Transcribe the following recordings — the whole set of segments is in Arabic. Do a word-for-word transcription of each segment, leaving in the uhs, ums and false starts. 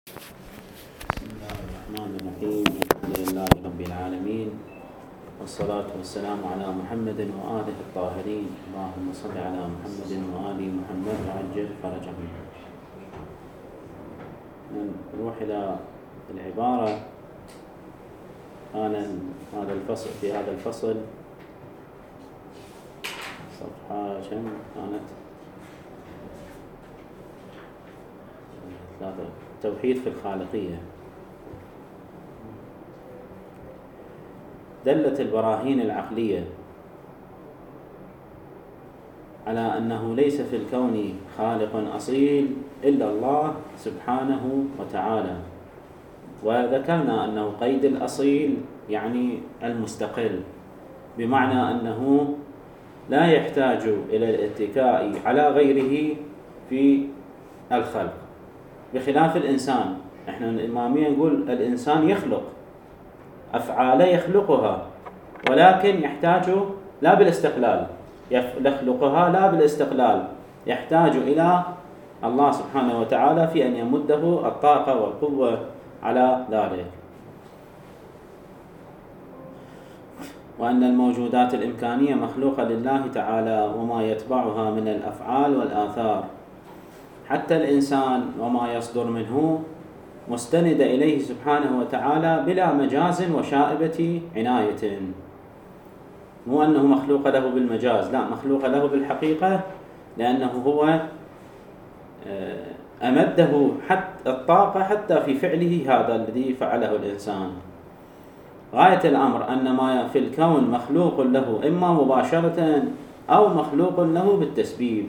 بسم الله الرحمن الرحيم. الحمد لله رب العالمين، والصلاة والسلام على محمد وآله الطاهرين. اللهم صل على محمد وآل محمد وعجل فرجهم. نروح إلى العبارة. كان هذا الفصل في هذا الفصل صفحة كم كانت؟ ثلاثة. توحيد في الخالقية. دلت البراهين العقلية على أنه ليس في الكون خالق أصيل إلا الله سبحانه وتعالى، وذكرنا أنه قيد الأصيل يعني المستقل، بمعنى أنه لا يحتاج إلى الاتكاء على غيره في الخلق، بخلاف الإنسان. إحنا الإمامية نقول الإنسان يخلق أفعال يخلقها، ولكن يحتاج لا بالاستقلال، يخلقها لا بالاستقلال، يحتاج إلى الله سبحانه وتعالى في أن يمده الطاقة والقوة على ذلك. وأن الموجودات الإمكانية مخلوقة لله تعالى وما يتبعها من الأفعال والآثار، حتى الإنسان وما يصدر منه مستند إليه سبحانه وتعالى بلا مجاز وشائبة عناية. مو أنه مخلوق له بالمجاز، لا، مخلوق له بالحقيقة، لأنه هو أمده حتى الطاقة حتى في فعله هذا الذي فعله الإنسان. غاية الأمر أن ما في الكون مخلوق له إما مباشرة أو مخلوق له بالتسبيب،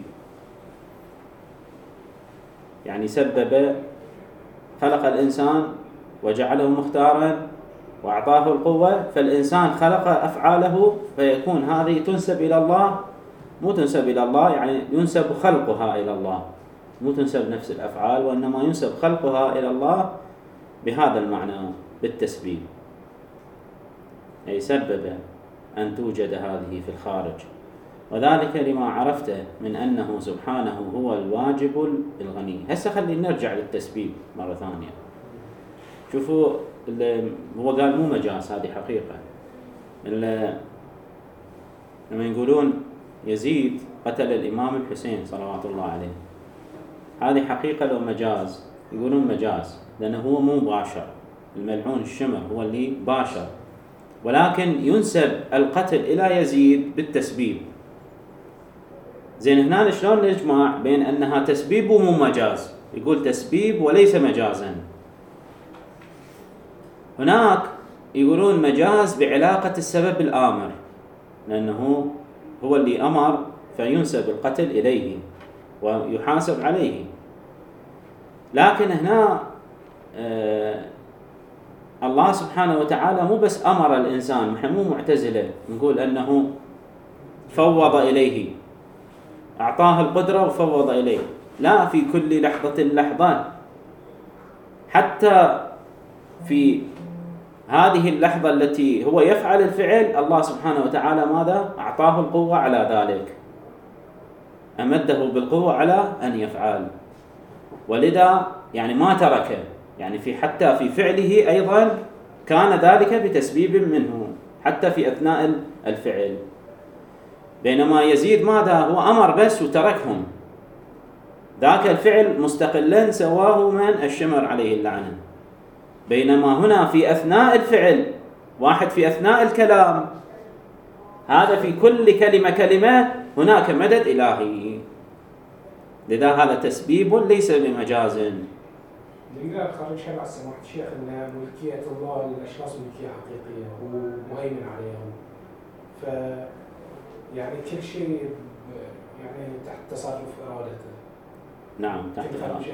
يعني سبب، خلق الإنسان وجعله مختارا وأعطاه القوة، فالإنسان خلق أفعاله، فيكون هذه تنسب إلى الله، مو تنسب إلى الله يعني ينسب خلقها إلى الله، مو تنسب نفس الأفعال، وإنما ينسب خلقها إلى الله بهذا المعنى بالتسبيب، أي سبب أن توجد هذه في الخارج. وذلك لما عرفته من أنه سبحانه هو الواجب الغني. هسه خلينا نرجع للتسبيب مرة ثانية. شوفوا، هو قال مو مجاز، هذه حقيقة. لما يقولون يزيد قتل الإمام الحسين صلوات الله عليه، هذه حقيقة لو مجاز؟ يقولون مجاز، لأنه هو مو باشر، الملعون الشمر هو اللي باشر، ولكن ينسب القتل إلى يزيد بالتسبيب. زين، هنا شلون نجمع بين أنها تسبيب ومو مجاز؟ يقول تسبيب وليس مجازا. هناك يقولون مجاز بعلاقة السبب الآمر، لأنه هو اللي أمر فينسب القتل إليه ويحاسب عليه. لكن هنا آه الله سبحانه وتعالى مو بس أمر الإنسان، نحن مو معتزلة نقول أنه فوض إليه، أعطاه القدرة وفوض إليه، لا، في كل لحظة لحظة، حتى في هذه اللحظة التي هو يفعل الفعل، الله سبحانه وتعالى ماذا؟ أعطاه القوة على ذلك، أمده بالقوة على أن يفعل، ولذا يعني ما تركه، يعني في حتى في فعله أيضا كان ذلك بتسبيب منه حتى في أثناء الفعل. بينما يزيد ماذا؟ هو أمر بس وتركهم، ذاك الفعل مستقلا سواه من الشمر عليه اللعنة. بينما هنا في أثناء الفعل، واحد في أثناء الكلام، هذا في كل كلمة كلمة هناك مدد إلهي، لذا هذا تسبيب ليس بمجاز. نقدر نخرج شرع سماحة الشيخ أن ملكية الله للأشخاص ملكية حقيقية ومهيمن عليهم، ف يعني كل شيء يعني تحت تصرف إرادته. نعم، تحت إرادته.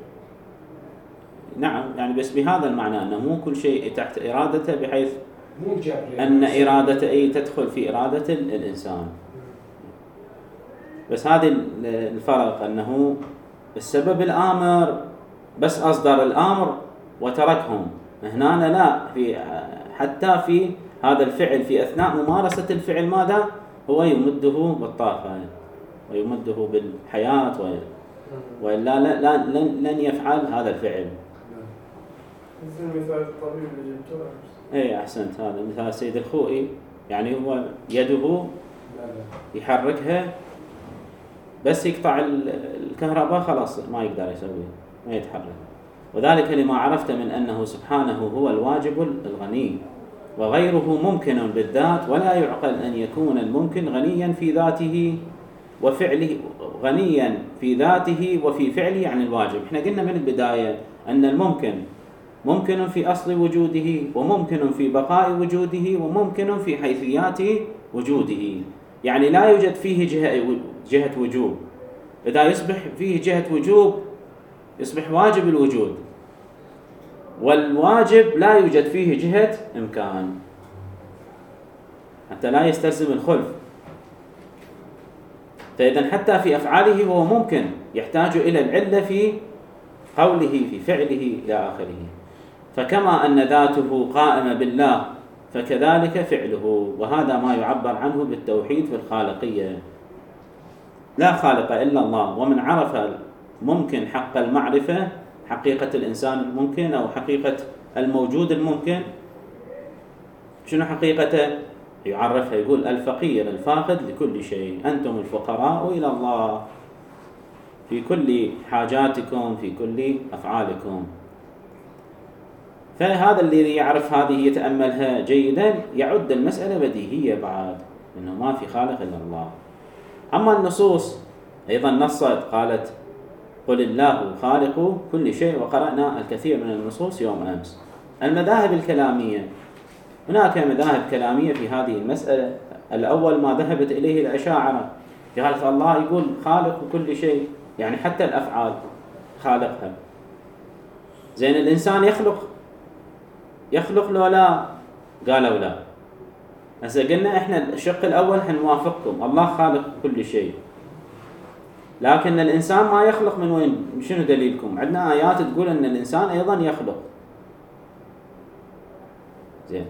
نعم، يعني بس بهذا المعنى أنه مو كل شيء تحت إرادته، بحيث مو جبري أن إرادته أي تدخل في إرادة الإنسان. بس هذا الفرق، أنه السبب الآمر بس أصدر الأمر وتركهم. هنا لا، في حتى في هذا الفعل في أثناء ممارسة الفعل ماذا؟ هو يمده بالطاقة ويمده بالحياة، وإلا لن يفعل هذا الفعل. مثل مثال الطبيب اللي جبته أمس. اي احسنت، هذا مثال السيد الخوئي، يعني هو يده يحركها بس يقطع الكهرباء خلاص ما يقدر يسويه، ما يتحرك. وذلك لما عرفت من أنه سبحانه هو الواجب الغني وغيره ممكن بالذات، ولا يعقل أن يكون الممكن غنيا في ذاته وفعله، غنيا في ذاته وفي فعله عن الواجب. احنا قلنا من البداية أن الممكن ممكن في أصل وجوده، وممكن في بقاء وجوده، وممكن في حيثيات وجوده، يعني لا يوجد فيه جهة, جهة وجوب. إذا يصبح فيه جهة وجوب يصبح واجب الوجود، والواجب لا يوجد فيه جهة إمكان حتى لا يستلزم الخلف. فإذا حتى في أفعاله هو ممكن يحتاج إلى العلة في قوله في فعله إلى آخره. فكما أن ذاته قائمة بالله فكذلك فعله، وهذا ما يعبر عنه بالتوحيد في الخالقية. لا خالق إلا الله، ومن عرف ممكن حق المعرفة، حقيقة الإنسان الممكن أو حقيقة الموجود الممكن، شنو حقيقته؟ يعرفها يقول الفقير الفاقد لكل شيء، أنتم الفقراء إلى الله في كل حاجاتكم في كل أفعالكم. فهذا الذي يعرف هذه يتأملها جيدا يعد المسألة بديهية بعد، إنه ما في خالق إلا الله. أما النصوص أيضا نصت قالت قل الله خالق كل شيء، وقرأنا الكثير من النصوص يوم أمس. المذاهب الكلامية، هناك مذاهب كلامية في هذه المسألة. الأول ما ذهبت إليه الأشاعرة، قالت الله يقول خالق كل شيء، يعني حتى الأفعال خالقها. زين الإنسان يخلق يخلق لو لا؟ قالوا لا. هسه قلنا إحنا الشق الأول حنوافقكم، الله خالق كل شيء، لكن الإنسان ما يخلق. من وين؟ شنو دليلكم؟ عندنا آيات تقول أن الإنسان أيضا يخلق. زين،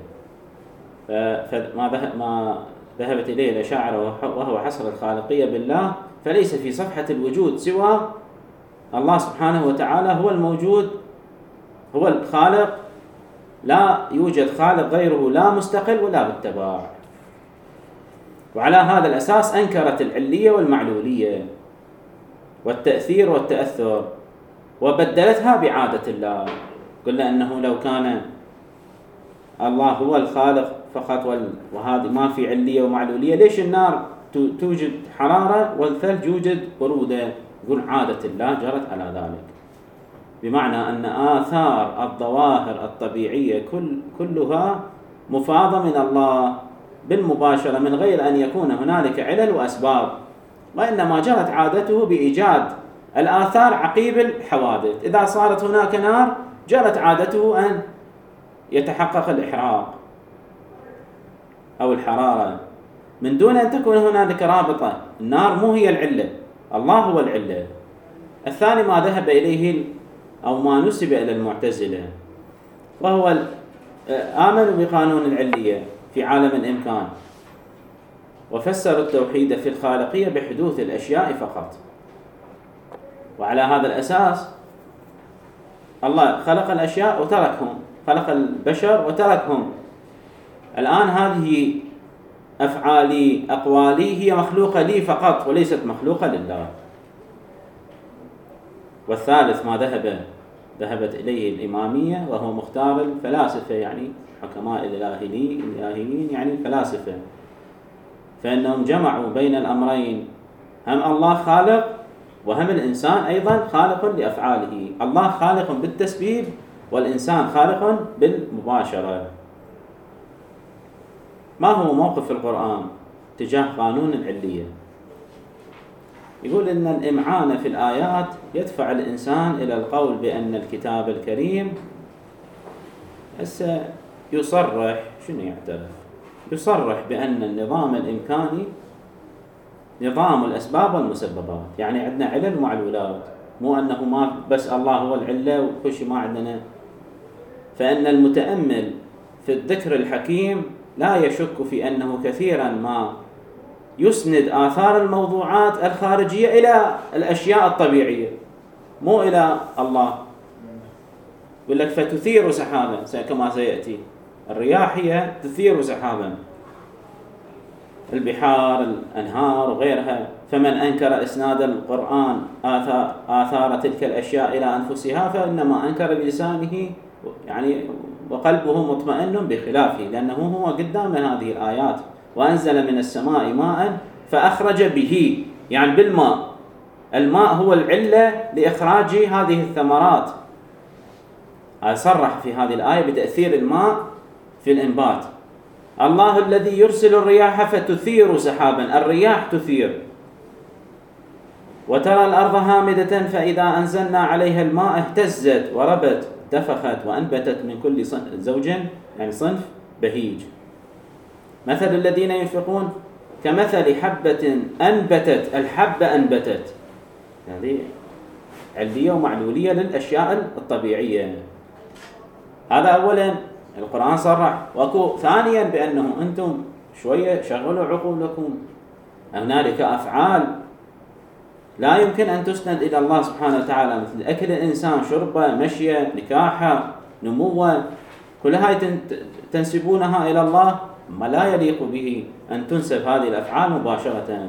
فما ما ذهبت إليه الأشاعرة وهو حصر الخالقية بالله، فليس في صفحة الوجود سوى الله سبحانه وتعالى، هو الموجود، هو الخالق، لا يوجد خالق غيره، لا مستقل ولا بالتبع. وعلى هذا الأساس أنكرت العلية والمعلولية والتأثير والتأثر، وبدلتها بعادة الله. قلنا أنه لو كان الله هو الخالق فقط وهذه ما في علية ومعلولية، ليش النار توجد حرارة والثلج يوجد برودة؟ يقول عادة الله جرت على ذلك، بمعنى أن آثار الظواهر الطبيعية كل كلها مفاضة من الله بالمباشرة من غير أن يكون هنالك علل وأسباب، وإنما جرت عادته بإيجاد الآثار عقيب الحوادث. إذا صارت هناك نار جرت عادته أن يتحقق الإحراق أو الحرارة من دون أن تكون هنالك رابطة. النار مو هي العلة، الله هو العلة. الثاني ما ذهب إليه أو ما نسب إلى المعتزلة، وهو آمنوا بقانون العلية في عالم الإمكان، وفسروا التوحيد في الخالقية بحدوث الأشياء فقط. وعلى هذا الأساس الله خلق الأشياء وتركهم، خلق البشر وتركهم. الآن هذه أفعالي أقوالي هي مخلوقة لي فقط وليست مخلوقة لله. والثالث ما ذهب ذهبت إليه الإمامية، وهو مختار الفلاسفة، يعني حكماء الإلهيين، يعني الفلاسفة، فإنهم جمعوا بين الأمرين، هم الله خالق وهم الإنسان أيضا خالق لأفعاله. الله خالق بالتسبيب والإنسان خالق بالمباشرة. ما هو موقف القرآن تجاه قانون العلية؟ يقول إن الإمعان في الآيات يدفع الإنسان إلى القول بأن الكتاب الكريم هسه يصرح، شنو يعترف؟ يصرح بأن النظام الإمكاني نظام الأسباب والمسببات، يعني عندنا علل ومعلولات، مو أنه ما بس الله هو العلة وكل شيء ما عندنا. فإن المتأمل في الذكر الحكيم لا يشك في أنه كثيرا ما يسند آثار الموضوعات الخارجية إلى الأشياء الطبيعية، مو إلى الله. يقول لك فتثير سحابا كما سيأتي. الرياح هي تثير سحابا، البحار، الأنهار وغيرها. فمن أنكر إسناد القرآن آثار, آثار تلك الأشياء إلى أنفسها فإنما أنكر بلسانه يعني وقلبه مطمئن بخلافه، لأنه هو قدام هذه الآيات. وأنزل من السماء ماء فأخرج به، يعني بالماء. الماء هو العلة لإخراج هذه الثمرات. صرح في هذه الآية بتأثير الماء في الإنبات. الله الذي يرسل الرياح فتثير سحابا، الرياح تثير. وترى الأرض هامدة فإذا أنزلنا عليها الماء اهتزت وربت دفخت وأنبتت من كل زوج يعني صنف بهيج. مثل الذين ينفقون كمثل حبة أنبتت، الحبة أنبتت، هذه علية ومعلولية للأشياء الطبيعية. هذا أولا القرآن صرح. وكو ثانيا بأنه أنتم شوية شغلوا عقولكم، هنالك أفعال لا يمكن أن تسند إلى الله سبحانه وتعالى، مثل أكل الإنسان، شربه، مشيه، نكاحه، نموه، كل هاي تنسبونها إلى الله، ما لا يليق به أن تنسب هذه الأفعال مباشرة.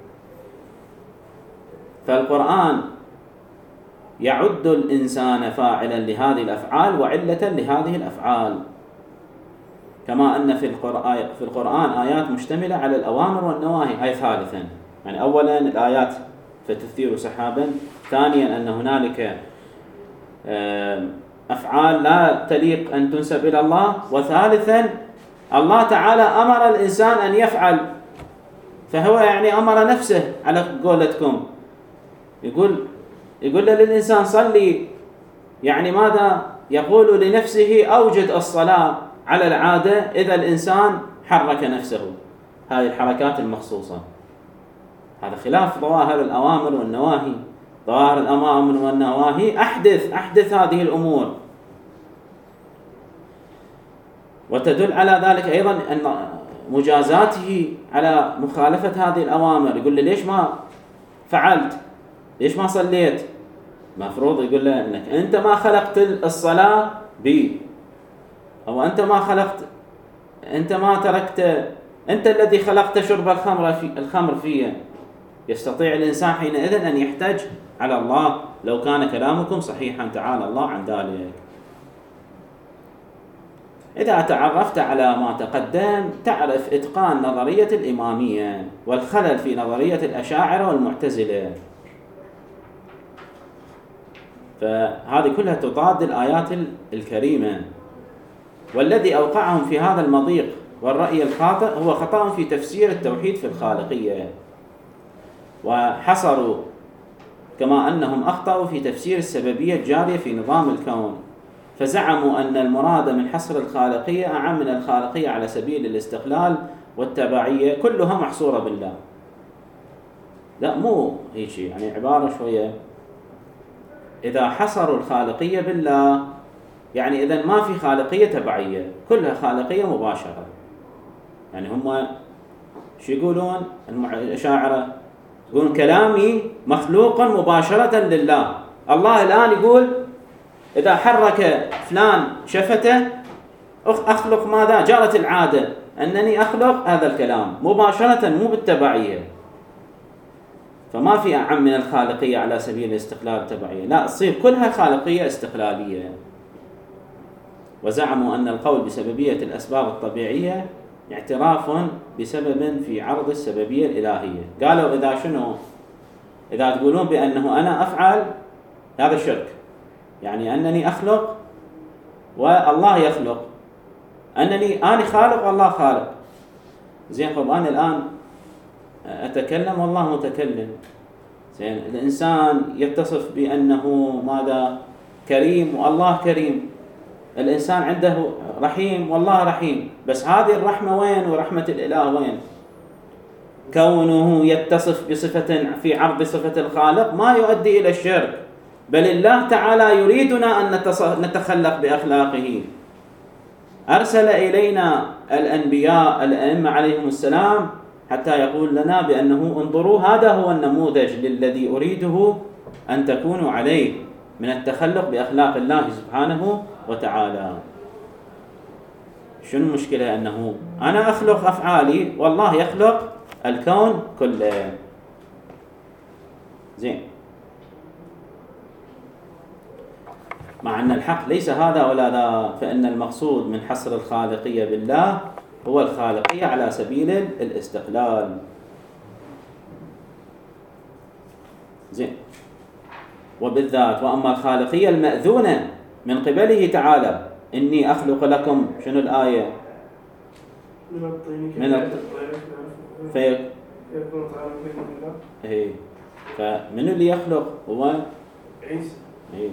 فالقرآن يعد الإنسان فاعلا لهذه الأفعال وعلة لهذه الأفعال، كما أن في القرآن, في القرآن آيات مشتملة على الأوامر والنواهي. هاي ثالثا، يعني أولا الآيات فتثير سحابا، ثانيا أن هنالك أفعال لا تليق أن تنسب إلى الله، وثالثا الله تعالى أمر الإنسان أن يفعل، فهو يعني أمر نفسه على قولتكم. يقول يقول للإنسان صلي، يعني ماذا يقول لنفسه؟ أوجد الصلاة على العادة إذا الإنسان حرك نفسه، هذه الحركات المخصوصة. هذا خلاف ظواهر الأوامر والنواهي. ظواهر الأوامر والنواهي أحدث أحدث هذه الأمور. وتدل على ذلك أيضا أن مجازاته على مخالفة هذه الأوامر. يقول لي ليش ما فعلت؟ ليش ما صليت؟ مفروض يقول له أنك أنت ما خلقت الصلاة بي، أو أنت ما خلقت، أنت ما تركت، أنت الذي خلقت شرب الخمر في الخمر فيه. يستطيع الإنسان حينئذ أن يحتج على الله لو كان كلامكم صحيحا، تعالى الله عن ذلك. إذا تعرفت على ما تقدم تعرف إتقان نظرية الإمامية والخلل في نظرية الأشاعرة والمعتزلة، فهذه كلها تضاد الآيات الكريمة. والذي أوقعهم في هذا المضيق والرأي الخاطئ هو خطأ في تفسير التوحيد في الخالقية، وحصروا كما أنهم أخطأوا في تفسير السببية الجارية في نظام الكون، فزعموا أن المراد من حصر الخالقية أعم من الخالقية على سبيل الاستقلال والتبعية، كلها محصورة بالله. لا، مو هيك، يعني عبارة شوية. إذا حصروا الخالقية بالله يعني إذن ما في خالقية تبعية، كلها خالقية مباشرة. يعني هم شو يقولون الأشاعرة؟ يقولون كلامي مخلوق مباشرة لله. الله الآن يقول إذا حرك فلان شفته أخلق ماذا؟ جرت العادة أنني أخلق هذا الكلام مباشرة مو بالتبعية. فما في أعم من الخالقية على سبيل الاستقلال التبعية، لا، تصير كلها خالقية استقلالية. وزعموا أن القول بسببية الأسباب الطبيعية اعتراف بسبب في عرض السببية الإلهية. قالوا إذا شنو؟ إذا تقولون بأنه أنا أفعل، هذا شرك، يعني أنني أخلق والله يخلق، أنني أنا خالق والله خالق. زين، طب أنا الآن أتكلم والله متكلم. زين، الإنسان يتصف بأنه ماذا؟ كريم والله كريم. الإنسان عنده رحيم والله رحيم، بس هذه الرحمة وين ورحمة الإله وين؟ كونه يتصف بصفة في عرض صفة الخالق ما يؤدي إلى الشرك، بل الله تعالى يريدنا أن نتخلق بأخلاقه. أرسل إلينا الأنبياء الأئمة عليهم السلام حتى يقول لنا بأنه انظروا هذا هو النموذج للذي أريده أن تكونوا عليه من التخلق بأخلاق الله سبحانه وتعالى. شنو المشكلة؟ أنه أنا أخلق أفعالي والله يخلق الكون كله. زين، مع أن الحق ليس هذا ولا ذا، فإن المقصود من حصر الخالقية بالله هو الخالقية على سبيل الاستقلال. زين، وبالذات وأما الخالقية المأذونة من قبله تعالى، إني أخلق لكم، شنو الآية؟ من الطين من الطين في فيكون طعاما بإذن الله. إيه، فمن اللي يخلق؟ هو عيسى. إيه،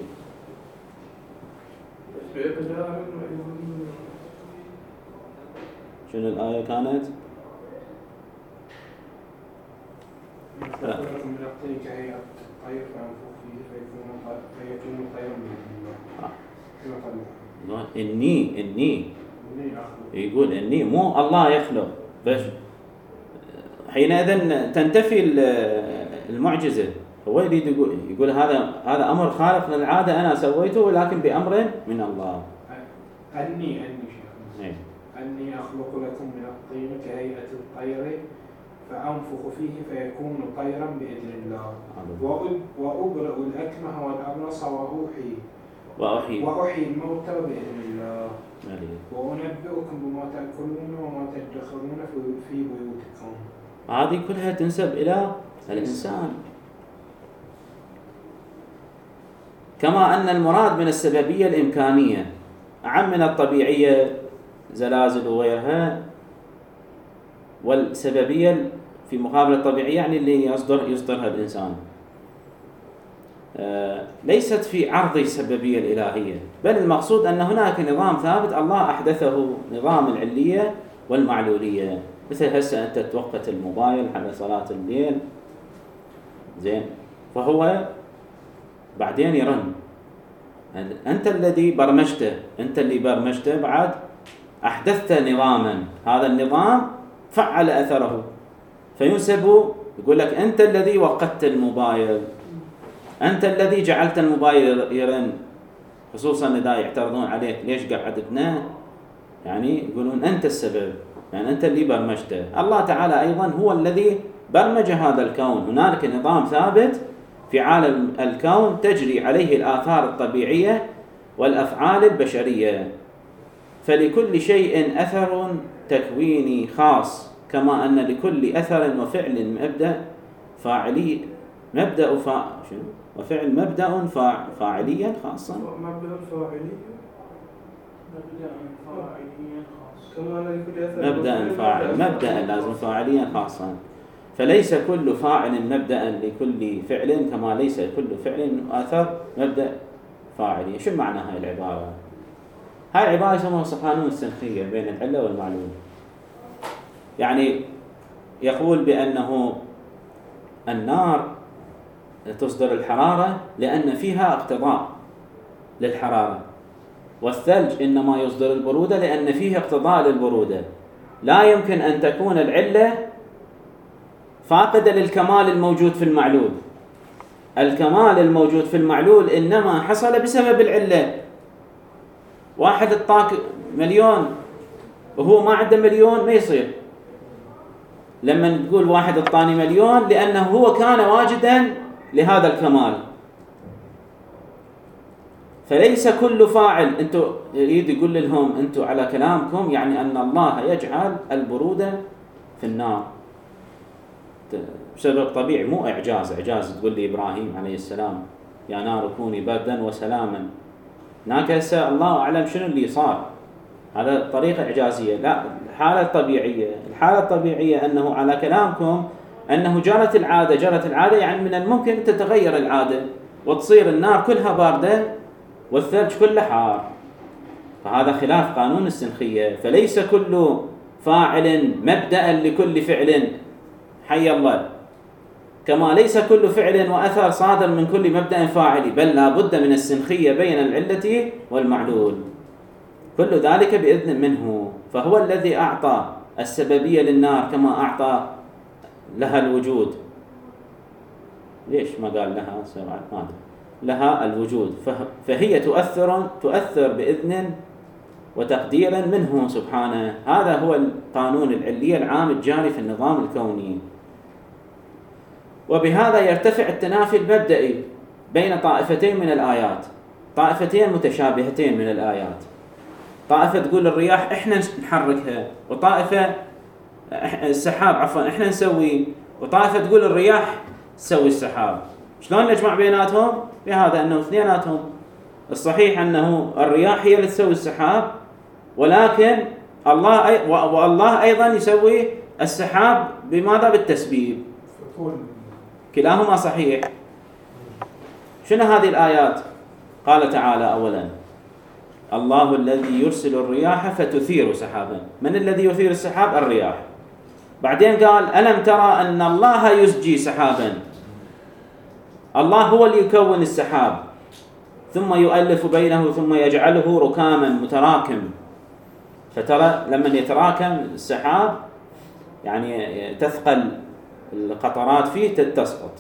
شنو الآية كانت؟ خلقكم من الطين كهيئة الطير فأنفخ فيه فيكون طيرا بإذن الله. إني إني يقول إني، مو الله يخلق. بس حينئذ تنتفي المعجزة. هو يريد يقول يقول هذا هذا أمر خارق للعادة أنا سويته، ولكن بأمر من الله. أني أني شيخ أني أخلق لكم من الطين كهيئة الطير فأنفخ فيه فيكون طيرا بإذن الله، وأبرئ الأكمه والأبرص وأوحي وأحيي وأحيي الموتى بإذن الله، مليك. وأنبئكم بما تأكلون وما تدخرون في بيوتكم. هذه كلها تنسب إلى الإنسان. كما أن المراد من السببية الإمكانية أعم من الطبيعية، زلازل وغيرها، والسببية في مقابل الطبيعية يعني اللي يصدر يصدرها الإنسان. آه ليست في عرض السببية الإلهية، بل المقصود أن هناك نظام ثابت الله أحدثه، نظام العلية والمعلولية. مثل هسه أنت توقت الموبايل على صلاة الليل، زين، فهو بعدين يرن، أنت الذي برمجته، أنت اللي برمجته، بعد أحدثت نظاما، هذا النظام فعل أثره، فينسب يقول لك أنت الذي وقدت الموبايل، أنت الذي جعلت الموبايل يرن. خصوصا إذا يعترضون عليك ليش قعدتنا، يعني يقولون أنت السبب، يعني أنت اللي برمجته. الله تعالى أيضا هو الذي برمج هذا الكون. هنالك نظام ثابت في عالم الكون تجري عليه الآثار الطبيعية والأفعال البشرية، فلكل شيء أثر تكويني خاص، كما أن لكل أثر وفعل مبدأ فاعلي مبدأ فا شنو وفعل مبدأ فا فاعليا خاصا. مبدأ فاعلي مبدأ فاعليا خاص، كما أن لكل أثر مبدأ فاعل مبدأ لازم فاعليا خاصا. فليس كل فاعل مبدأ لكل فعل، كما ليس كل فعل أثر مبدأ فاعلي. شو معنى هاي العبارة؟ هاي العبارة يسموها قانون السنخية بين العلة والمعلول. يعني يقول بأنه النار تصدر الحرارة لأن فيها اقتضاء للحرارة، والثلج إنما يصدر البرودة لأن فيه اقتضاء للبرودة. لا يمكن أن تكون العلة فاقدة للكمال الموجود في المعلول. الكمال الموجود في المعلول إنما حصل بسبب العلة. واحد اعطاك مليون وهو ما عنده مليون ما يصير. لما تقول واحد اعطاني مليون لأنه هو كان واجدا لهذا الكمال. فليس كل فاعل، انتم يريد يقول لهم انتم على كلامكم يعني أن الله يجعل البرودة في النار بسبب طبيعي، مو إعجاز. إعجاز تقول لي إبراهيم عليه السلام يا نار كوني بردا وسلاما. هناك هسه الله أعلم شنو اللي صار، هذا طريقة إعجازية. لا، الحالة الطبيعية الحالة الطبيعية أنه على كلامكم أنه جرت العادة جرت العادة يعني من الممكن تتغير العادة وتصير النار كلها باردة والثلج كله حار. فهذا خلاف قانون السنخية. فليس كل فاعل مبدأ لكل فعل، حي الله، كما ليس كل فعل وأثر صادر من كل مبدأ فاعلي، بل لا بد من السنخية بين العلة والمعلول، كل ذلك بإذن منه. فهو الذي أعطى السببية للنار كما أعطى لها الوجود. ليش ما قال لها سبعة؟ ما أدري. لها الوجود، فهي تؤثر تؤثر بإذن وتقديرا منه سبحانه. هذا هو القانون العلي العام الجاري في النظام الكوني. وبهذا يرتفع التنافي المبدئي بين طائفتين من الآيات، طائفتين متشابهتين من الآيات. طائفة تقول الرياح إحنا نحركها، وطائفة السحاب عفوا إحنا نسوي، وطائفة تقول الرياح تسوي السحاب. شلون نجمع بيناتهم؟ بهذا أنه اثنيناتهم الصحيح أنه الرياح هي اللي تسوي السحاب، ولكن الله أي والله أيضا يسوي السحاب بماذا؟ بالتسبيب. كلاهما صحيح. شنو هذه الآيات؟ قال تعالى أولا: الله الذي يرسل الرياح فتثير سحابا. من الذي يثير السحاب؟ الرياح. بعدين قال: ألم ترى أن الله يزجي سحابا. الله هو اللي يكون السحاب ثم يؤلف بينه ثم يجعله ركاما متراكم. فترى لما يتراكم السحاب يعني تثقل القطرات فيه تسقط،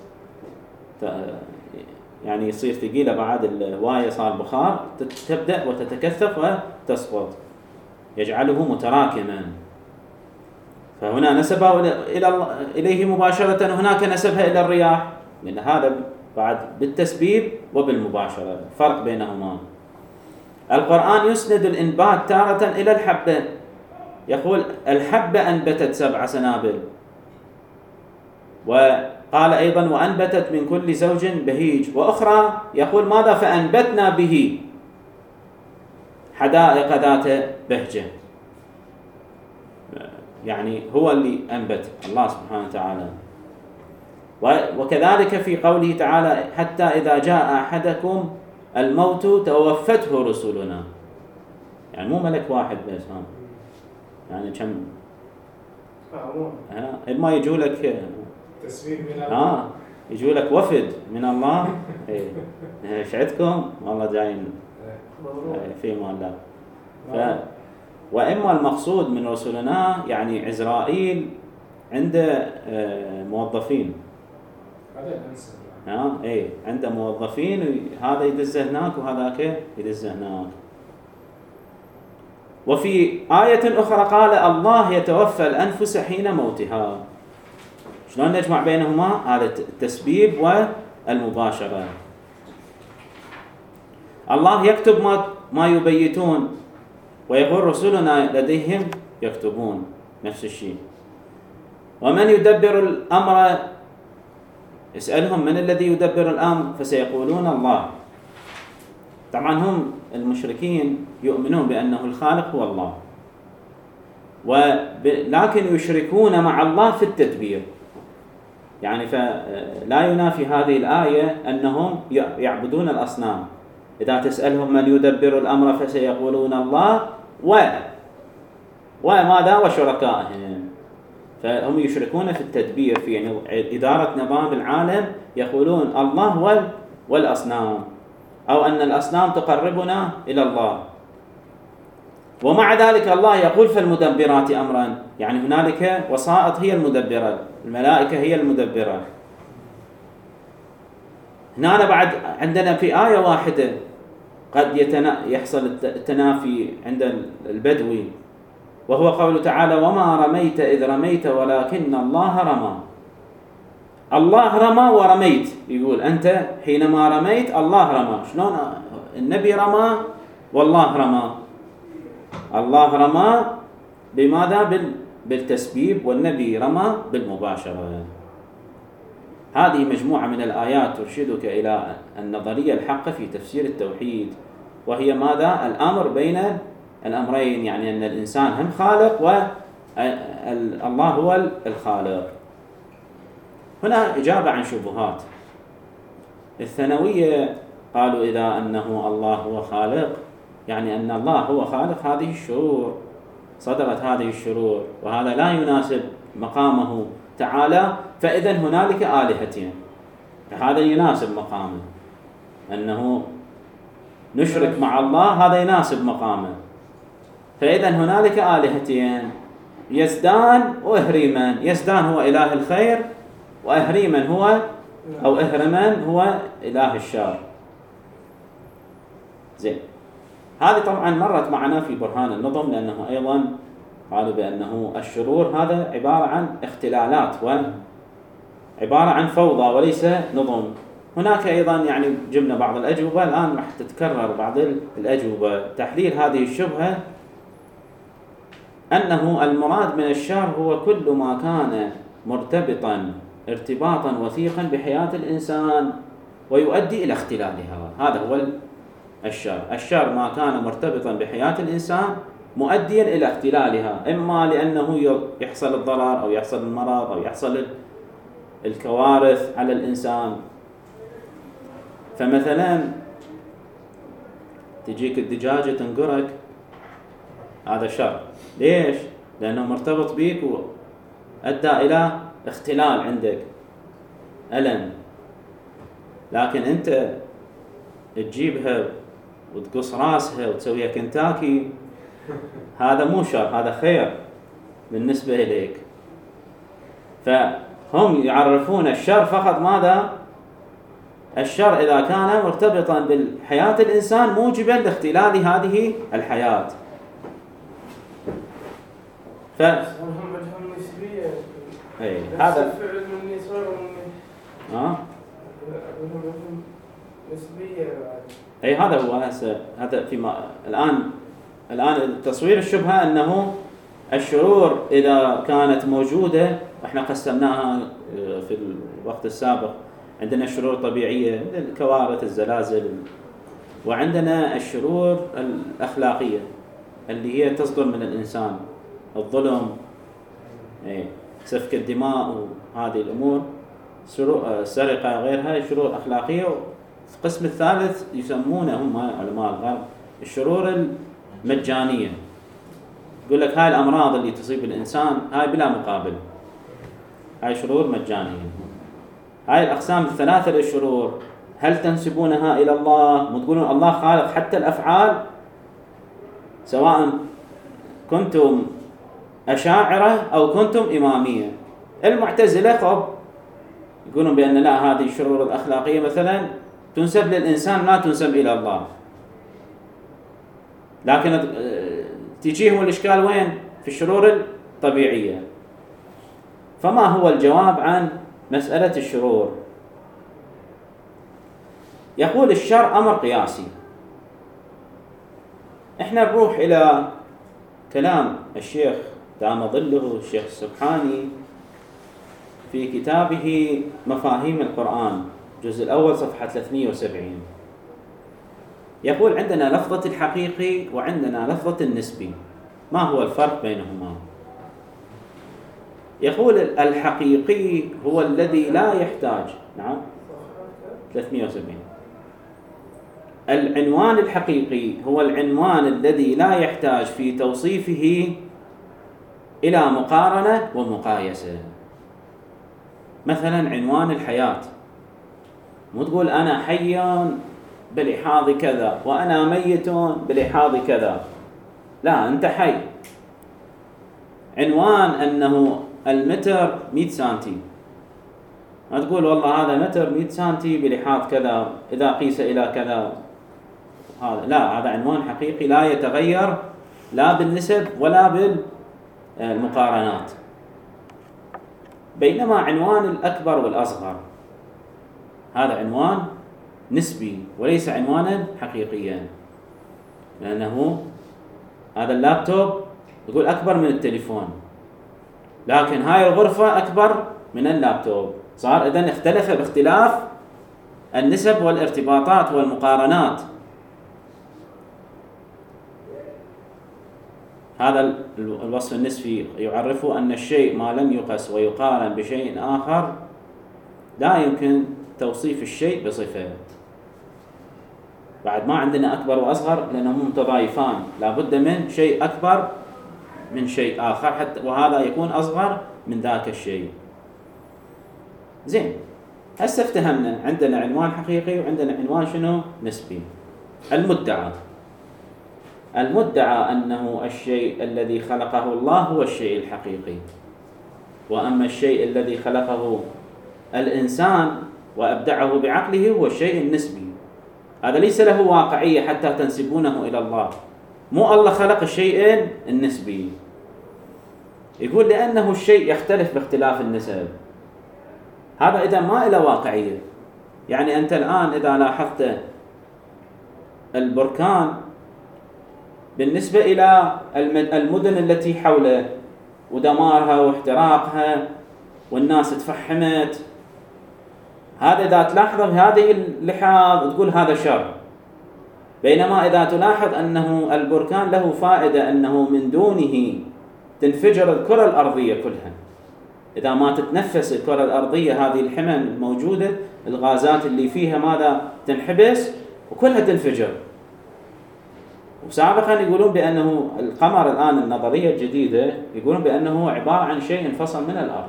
يعني يصير ثقيلة بعد الواية صار بخار تبدأ وتتكثف وتسقط، يجعله متراكما. فهنا نسبه إلى إليه مباشرة، وهناك نسبها إلى الرياح، لأن هذا بعد بالتسبيب وبالمباشرة، فرق بينهما. القرآن يسند الإنبات تارة إلى الحبة، يقول الحبة أنبتت سبع سنابل، وقال أيضا وأنبتت من كل زوج بهيج، وأخرى يقول ماذا؟ فأنبتنا به حدائق ذات بهجة، يعني هو اللي أنبت الله سبحانه وتعالى. وكذلك في قوله تعالى حتى إذا جاء أحدكم الموت توفته رسلنا، يعني مو ملك واحد بس، ها يعني كم ها إما يجوا لك تسبيح من الله، ها يجوا لك وفد من الله. إيه شعتكم والله جايين في مال الله. وإما المقصود من رسلنا يعني عزرائيل عنده موظفين، هذا الأنسب ها ايه عنده موظفين، هذا يدز هناك وهذاك يدز هناك. وفي آية أخرى قال الله يتوفى الأنفس حين موتها. شلون نجمع بينهما؟ هذا التسبيب والمباشرة. الله يكتب ما ما يبيتون، ويقول رسلنا لديهم يكتبون، نفس الشيء. ومن يدبر الأمر اسألهم من الذي يدبر الأمر فسيقولون الله. طبعا هم المشركين يؤمنون بأنه الخالق هو الله، ولكن يشركون مع الله في التدبير، يعني فلا ينافي هذه الآية أنهم يعبدون الأصنام. إذا تسألهم من يدبر الأمر فسيقولون الله و وماذا وشركائهم، فهم يشركون في التدبير في يعني إدارة نظام العالم، يقولون الله والأصنام، أو أن الأصنام تقربنا إلى الله. ومع ذلك الله يقول فالمدبرات أمرا، يعني هنالك وسائط هي المدبرة، الملائكة هي المدبرة. هنا بعد عندنا في آية واحدة قد يحصل التنافي عند البدوي، وهو قوله تعالى وما رميت إذ رميت ولكن الله رمى. الله رمى ورميت، يقول أنت حينما رميت الله رمى. شلون النبي رمى والله رمى؟ الله رمى بماذا؟ بالتسبيب، والنبي رمى بالمباشرة. هذه مجموعة من الآيات ترشدك إلى النظرية الحقة في تفسير التوحيد، وهي ماذا؟ الأمر بين الأمرين، يعني أن الإنسان هم خالق والله هو الخالق. هنا إجابة عن شبهات الثانوية. قالوا إذا أنه الله هو خالق يعني أن الله هو خالق هذه الشرور، صدرت هذه الشرور وهذا لا يناسب مقامه تعالى، فإذا هنالك آلهتين، هذا يناسب مقامه، أنه نشرك مع الله هذا يناسب مقامه. فإذا هنالك آلهتين، يزدان وإهريمان. يزدان هو إله الخير، وإهريمان هو أو إهرمن هو إله الشر. زين، هذه طبعا مرت معنا في برهان النظم، لأنه أيضا قالوا بأنه الشرور هذا عبارة عن اختلالات وعبارة عن فوضى وليس نظم. هناك أيضا يعني جبنا بعض الأجوبة، الآن راح تتكرر بعض الأجوبة. تحليل هذه الشبهة أنه المراد من الشر هو كل ما كان مرتبطا ارتباطا وثيقا بحياة الإنسان ويؤدي إلى اختلالها، هذا هو الشر. الشر ما كان مرتبطا بحياة الإنسان مؤديا إلى اختلالها، إما لأنه يحصل الضرر أو يحصل المرض أو يحصل الكوارث على الإنسان. فمثلا تجيك الدجاجة تنقرك، هذا شر. ليش؟ لأنه مرتبط بيك وأدى إلى اختلال عندك، ألم. لكن أنت تجيبها وتقص راسها وتسويها كنتاكي، هذا مو شر، هذا خير بالنسبة إليك. فهم يعرفون الشر فقط ماذا؟ الشر إذا كان مرتبطا بالحياة الإنسان موجبا لاختلال هذه الحياة. ف نسبية. اي هذا فعل من يسار ومن اه نسبية. اي هذا هو هسه هذا فيما الآن الآن تصوير الشبهة أنه الشرور إذا كانت موجودة، احنا قسمناها في الوقت السابق، عندنا الشرور الطبيعية مثل الكوارث الزلازل، وعندنا الشرور الأخلاقية اللي هي تصدر من الإنسان، الظلم، اي سفك الدماء وهذه الأمور، السرقة غيرها، شرور أخلاقية. في القسم الثالث يسمونه هم علماء الغرب الشرور المجانية، يقول لك هاي الأمراض اللي تصيب الإنسان هاي بلا مقابل، هاي شرور مجانية. هاي الأقسام الثلاثة للشرور هل تنسبونها إلى الله؟ وتقولون الله خالق حتى الأفعال، سواء كنتم أشاعرة أو كنتم إمامية. المعتزلة طب يقولون بأن لا، هذه الشرور الأخلاقية مثلا تنسب للإنسان لا تنسب إلى الله. لكن تجيهم الإشكال وين؟ في الشرور الطبيعية. فما هو الجواب عن مسألة الشرور؟ يقول الشر أمر قياسي. احنا نروح إلى كلام الشيخ دام ظله الشيخ السبحاني في كتابه مفاهيم القرآن الجزء الأول صفحة ثلاثمئة وسبعين. يقول عندنا لفظة الحقيقي وعندنا لفظة النسبي، ما هو الفرق بينهما؟ يقول الحقيقي هو الذي لا يحتاج، نعم ثلاثمئة وسبعين. العنوان الحقيقي هو العنوان الذي لا يحتاج في توصيفه إلى مقارنة ومقايسة. مثلا عنوان الحياة، مو تقول أنا حي بلحاظ كذا وأنا ميت بلحاظ كذا، لا، أنت حي. عنوان أنه المتر مئة سنتي، ما تقول والله هذا متر مئة سنتي بلحاظ كذا إذا قيس إلى كذا، هذا لا، هذا عنوان حقيقي لا يتغير لا بالنسب ولا بالمقارنات. بينما عنوان الأكبر والأصغر هذا عنوان نسبي وليس عنوانا حقيقيا، لأنه هذا اللابتوب يقول أكبر من التليفون، لكن هاي الغرفة أكبر من اللابتوب، صار إذن اختلف باختلاف النسب والارتباطات والمقارنات. هذا الوصف النسبي يعرف أن الشيء ما لم يقس ويقارن بشيء آخر لا يمكن توصيف الشيء بصفة. بعد ما عندنا أكبر وأصغر لأنهم متضايفان، لابد من شيء أكبر من شيء آخر حتى وهذا يكون أصغر من ذاك الشيء. زين، هسه افتهمنا عندنا عنوان حقيقي وعندنا عنوان شنو؟ نسبي. المدعى المدعى أنه الشيء الذي خلقه الله هو الشيء الحقيقي، وأما الشيء الذي خلقه الإنسان وأبدعه بعقله هو الشيء النسبي. هذا ليس له واقعية حتى تنسبونه إلى الله. مو الله خلق الشيء النسبي. يقول لأنه الشيء يختلف باختلاف النسب. هذا إذا ما إلى واقعية. يعني أنت الآن إذا لاحظت البركان بالنسبة إلى المدن التي حوله ودمارها واحتراقها والناس تفحمت، هذا إذا تلاحظ بهذه اللحاظ تقول هذا شر. بينما إذا تلاحظ أنه البركان له فائدة، أنه من دونه تنفجر الكرة الأرضية كلها. إذا ما تتنفس الكرة الأرضية هذه الحمم الموجودة، الغازات اللي فيها ماذا تنحبس وكلها تنفجر. وسابقا يقولون بأنه القمر الآن النظرية الجديدة يقولون بأنه عبارة عن شيء انفصل من الأرض.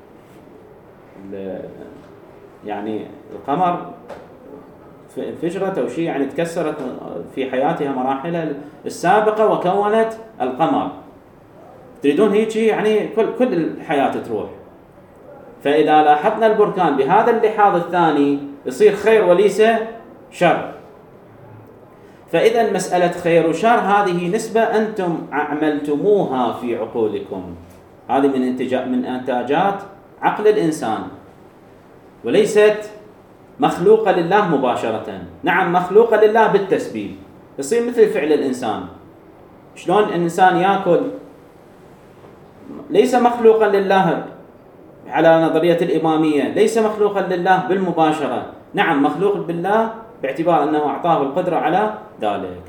يعني القمر انفجرت أو شيء، يعني تكسرت في حياتها مراحلها السابقة وكونت القمر. تريدون هيك يعني كل كل الحياة تروح. فإذا لاحظنا البركان بهذا اللحاظ الثاني يصير خير وليس شر. فإذا مسألة خير وشر هذه نسبة أنتم عملتموها في عقولكم. هذه من انتاج من انتاجات عقل الإنسان، وليست مخلوقة لله مباشرة. نعم مخلوقة لله بالتسبيب، يصير مثل فعل الإنسان. شلون الإنسان يأكل ليس مخلوقا لله على نظرية الإمامية، ليس مخلوقا لله بالمباشرة. نعم مخلوق بالله باعتبار أنه أعطاه القدرة على ذلك.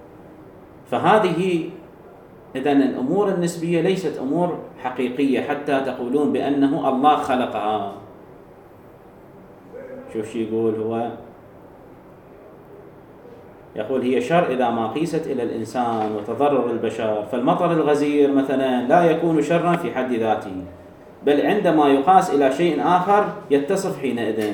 فهذه إذن الأمور النسبية ليست أمور حقيقية حتى تقولون بأنه الله خلقها. شوف شو يقول هو، يقول هي شر إذا ما قيست إلى الإنسان وتضرر البشر. فالمطر الغزير مثلا لا يكون شرا في حد ذاته، بل عندما يقاس إلى شيء آخر يتصف حينئذ.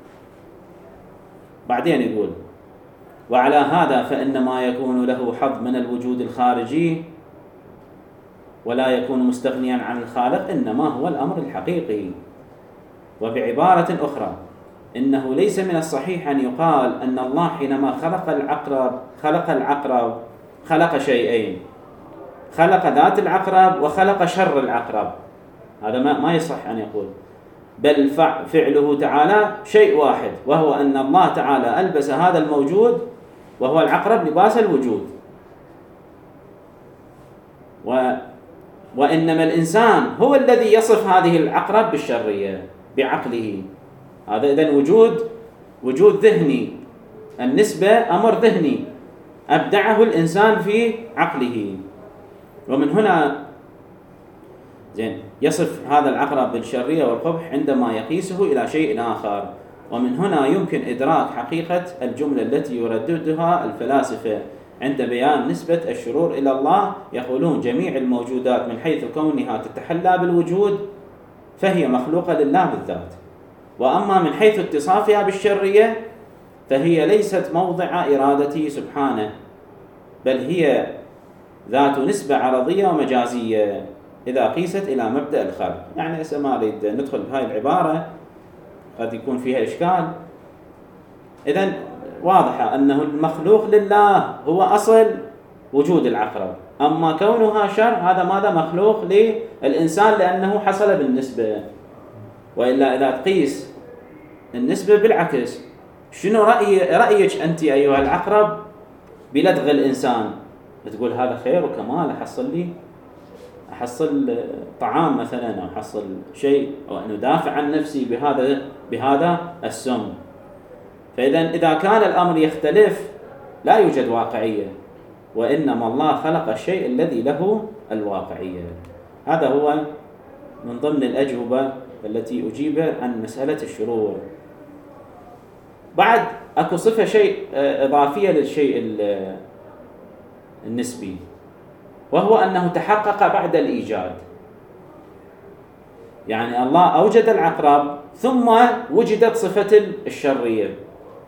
بعدين يقول وعلى هذا فإن ما يكون له حظ من الوجود الخارجي ولا يكون مستغنيا عن الخالق إنما هو الأمر الحقيقي. وبعبارة أخرى إنه ليس من الصحيح أن يقال أن الله حينما خلق العقرب خلق العقرب خلق شيئين، خلق ذات العقرب وخلق شر العقرب. هذا ما ما يصح أن يقول، بل فعله تعالى شيء واحد، وهو أن الله تعالى ألبس هذا الموجود وهو العقرب لباس الوجود. و وإنما الإنسان هو الذي يصف هذه العقرب بالشرية بعقله. هذا إذن وجود وجود ذهني، النسبة أمر ذهني أبدعه الإنسان في عقله. ومن هنا زين يصف هذا العقرب بالشرية والقبح عندما يقيسه إلى شيء آخر. ومن هنا يمكن إدراك حقيقة الجملة التي يرددها الفلاسفة عند بيان نسبة الشرور إلى الله. يقولون جميع الموجودات من حيث كونها تتحلى بالوجود فهي مخلوقة لله بالذات، وأما من حيث اتصافها بالشرية فهي ليست موضع إرادته سبحانه، بل هي ذات نسبة عرضية ومجازية إذا قيست إلى مبدأ الخلق. يعني هسه ما أريد ندخل بهاي العبارة قد يكون فيها إشكال. إذن واضحة أنه المخلوق لله هو أصل وجود العقرب، أما كونها شر هذا ماذا مخلوق للإنسان لأنه حصل بالنسبة. وإلا إذا تقيس النسبة بالعكس، شنو رأي رأيك أنت أيها العقرب بلدغ الإنسان؟ تقول هذا خير وكمال، أحصل لي أحصل طعام مثلا، أو أحصل شيء، أو أن أدافع عن نفسي بهذا بهذا السم. فإذا إذا كان الأمر يختلف لا يوجد واقعية، وإنما الله خلق الشيء الذي له الواقعية. هذا هو من ضمن الأجوبة التي أجيب عن مسألة الشرور. بعد أكو صفة شيء إضافية للشيء النسبي، وهو أنه تحقق بعد الإيجاد. يعني الله أوجد العقرب ثم وجدت صفة الشرية،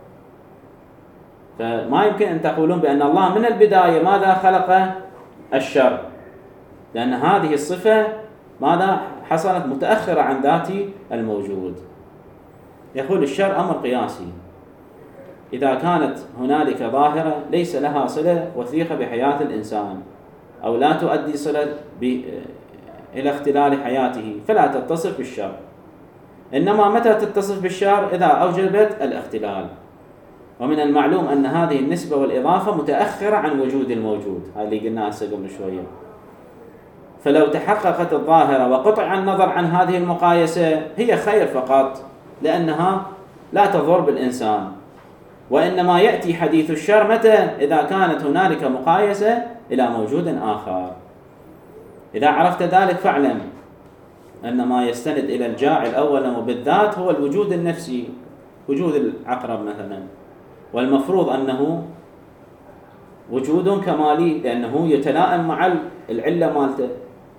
فما يمكن أن تقولون بأن الله من البداية ماذا خلق الشر، لأن هذه الصفة ماذا حصلت متأخرة عن ذات الموجود. يقول الشر أمر قياسي، إذا كانت هنالك ظاهرة ليس لها صلة وثيقة بحياة الإنسان أو لا تؤدي صلة إلى اختلال حياته فلا تتصف بالشر، إنما متى تتصف بالشر؟ إذا أوجبت الاختلال. ومن المعلوم أن هذه النسبة والإضافة متأخرة عن وجود الموجود، هذا اللي قلناه هسه قبل شوية. فلو تحققت الظاهرة وقطع النظر عن هذه المقايسة هي خير فقط، لأنها لا تضر بالإنسان. وإنما يأتي حديث الشر متى؟ إذا كانت هنالك مقايسة إلى موجود آخر. إذا عرفت ذلك فاعلم أن ما يستند إلى الجاعل أولا وبالذات هو الوجود النفسي، وجود العقرب مثلا، والمفروض أنه وجود كمالي لأنه يتلائم مع العلة مالته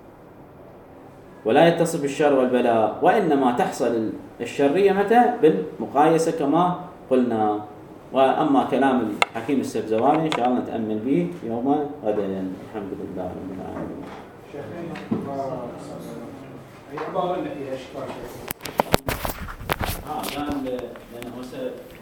ولا يتصل بالشر والبلاء، وإنما تحصل الشرية متى؟ بالمقايسة كما قلنا. وأما كلام الحكيم السبزواري إن شاء الله نتأمل به يوم غدا. الحمد لله رب العالمين. شيخنا، أي عبارة اللي فيها إشكال؟